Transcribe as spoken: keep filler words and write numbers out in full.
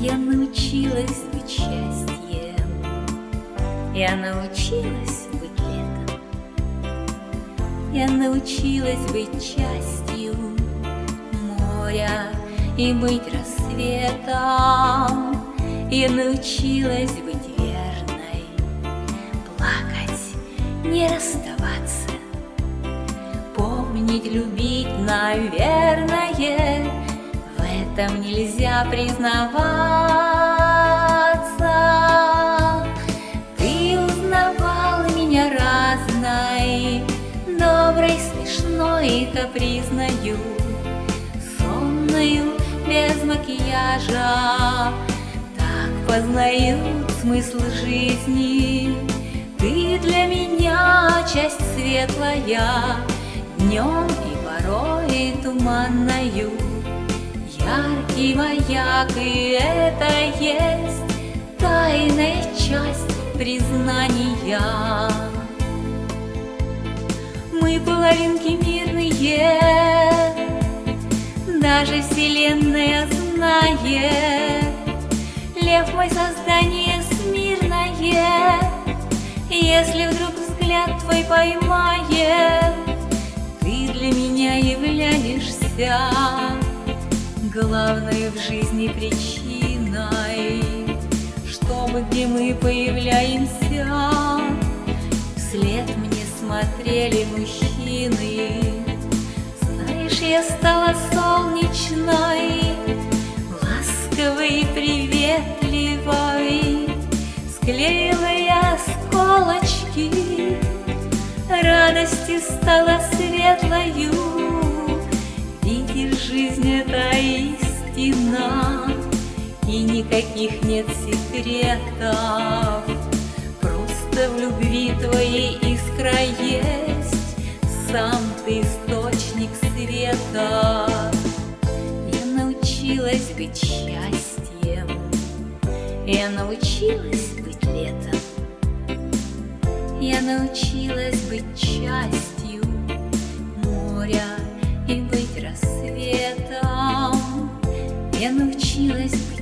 Я научилась быть счастьем, я научилась быть летом, я научилась быть частью моря и быть рассветом. Я научилась быть верной, плакать, не расставаться, помнить, любить, наверное. В этом нельзя признаваться. Ты узнавал меня разной, доброй, смешной и капризною, сонною, без макияжа. Так познают смысл жизни. Ты для меня часть светлая, днем и порой туманною. Яркий маяк, и это есть тайная часть признания. Мы половинки мирные, даже вселенная знает. Лев мой создание смирное, если вдруг взгляд твой поймает. Ты для меня являешься главной в жизни причиной, чтобы где мы появляемся, вслед мне смотрели мужчины. Знаешь, я стала солнечной, ласковой, приветливой, склеила я осколочки, радости стала светлою. Видишь, жизнь — это истина, и никаких нет секретов. Просто в любви твоей искра есть, сам ты источник света. Я научилась быть счастьем, я научилась быть летом, я научилась быть частью моря и быть рассветом. Я научилась